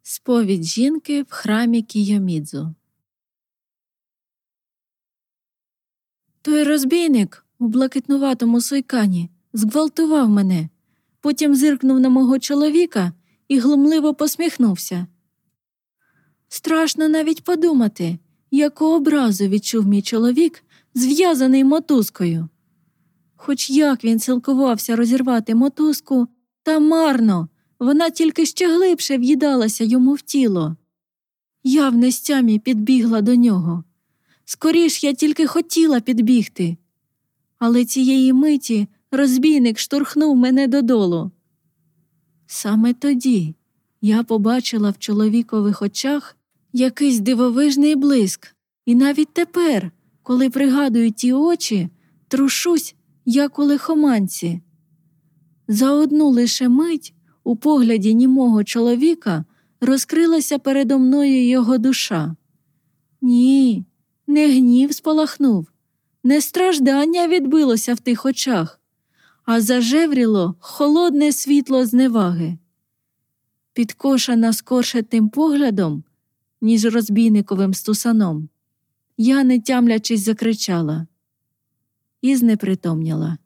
Сповідь жінки в храмі Кійомідзу. Той розбійник у блакитнуватому сойкані зґвалтував мене, потім зиркнув на мого чоловіка і глумливо посміхнувся. Страшно навіть подумати, яку образу відчув мій чоловік, зв'язаний мотузкою. Хоч як він силкувався розірвати мотузку, та марно, вона тільки ще глибше в'їдалася йому в тіло. Я в нестямі підбігла до нього. Скоріш я тільки хотіла підбігти. Але цієї миті розбійник штурхнув мене додолу. Саме тоді я побачила в чоловікових очах якийсь дивовижний блиск. І навіть тепер, коли пригадую ті очі, трушусь, як у лихоманці. За одну лише мить у погляді німого чоловіка розкрилася передо мною його душа. Ні, не гнів спалахнув, не страждання відбилося в тих очах, а зажевріло холодне світло зневаги. Підкошена скорше тим поглядом, ніж розбійниковим стусаном, я, не тямлячись, закричала і знепритомніла.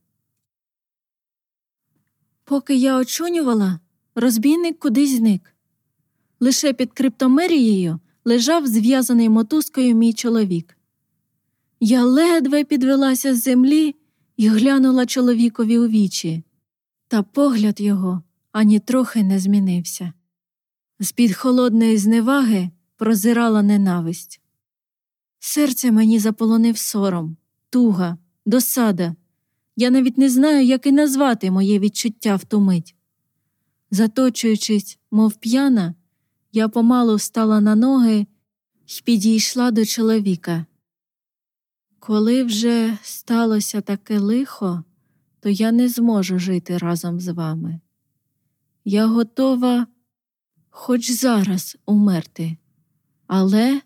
Поки я очунювала, розбійник кудись зник. Лише під криптомерією лежав зв'язаний мотузкою мій чоловік. Я ледве підвелася з землі і глянула чоловікові у вічі, та погляд його ані трохи не змінився. З-під холодної зневаги прозирала ненависть. Серце мені заполонив сором, туга, досада. Я навіть не знаю, як і назвати моє відчуття в ту мить. Заточуючись, мов п'яна, я помалу встала на ноги й підійшла до чоловіка. Коли вже сталося таке лихо, то я не зможу жити разом з вами. Я готова хоч зараз умерти, але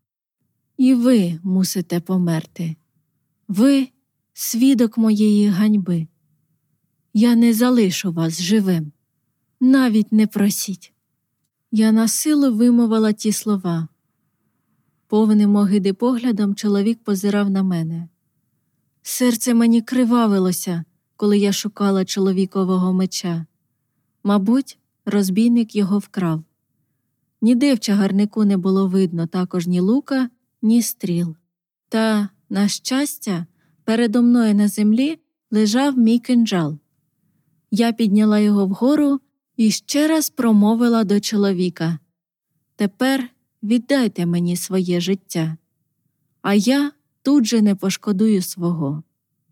і ви мусите померти. Ви – свідок моєї ганьби. Я не залишу вас живим. Навіть не просіть. Я насилу вимовила ті слова. Повним огиди поглядом чоловік позирав на мене. Серце мені кривавилося, коли я шукала чоловікового меча. Мабуть, розбійник його вкрав. Ніде в чагарнику не було видно також ні лука, ні стріл. Та, на щастя, передо мною на землі лежав мій кинджал. Я підняла його вгору і ще раз промовила до чоловіка. Тепер віддайте мені своє життя, а я тут же не пошкодую свого.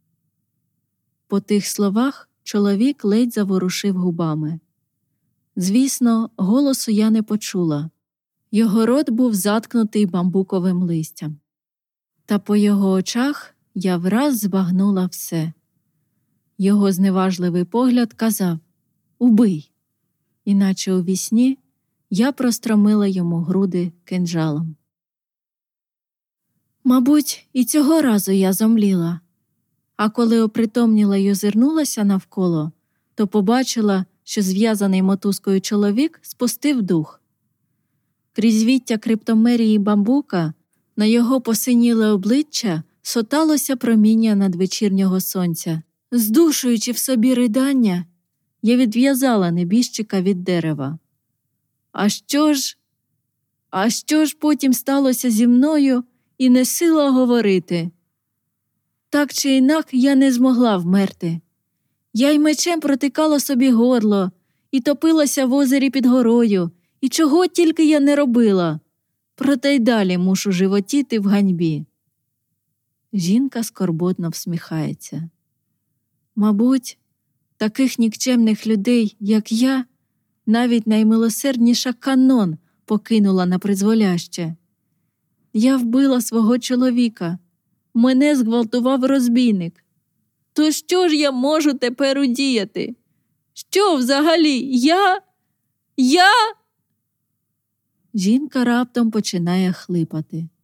По тих словах чоловік ледь заворушив губами. Звісно, голосу я не почула. Його рот був заткнутий бамбуковим листям. Та по його очах я враз збагнула все. Його зневажливий погляд казав «Убий!», іначе у вісні я простромила йому груди кинджалом. Мабуть, і цього разу я зомліла. А коли опритомніла й озирнулася навколо, то побачила, що зв'язаний мотузкою чоловік спустив дух. Крізь віття криптомерії бамбука на його посиніле обличчя соталося проміння надвечірнього сонця. Здушуючи в собі ридання, я відв'язала небіжчика від дерева. А що ж потім сталося зі мною, і не сила говорити. Так чи інак я не змогла вмерти. Я й мечем протикала собі горло, і топилася в озері під горою, і чого тільки я не робила. Проте й далі мушу животіти в ганьбі. Жінка скорботно всміхається. Мабуть, таких нікчемних людей, як я, навіть наймилосердніша Канон покинула на призволяще. Я вбила свого чоловіка. Мене зґвалтував розбійник. То що ж я можу тепер удіяти? Що взагалі? Я? Жінка раптом починає хлипати.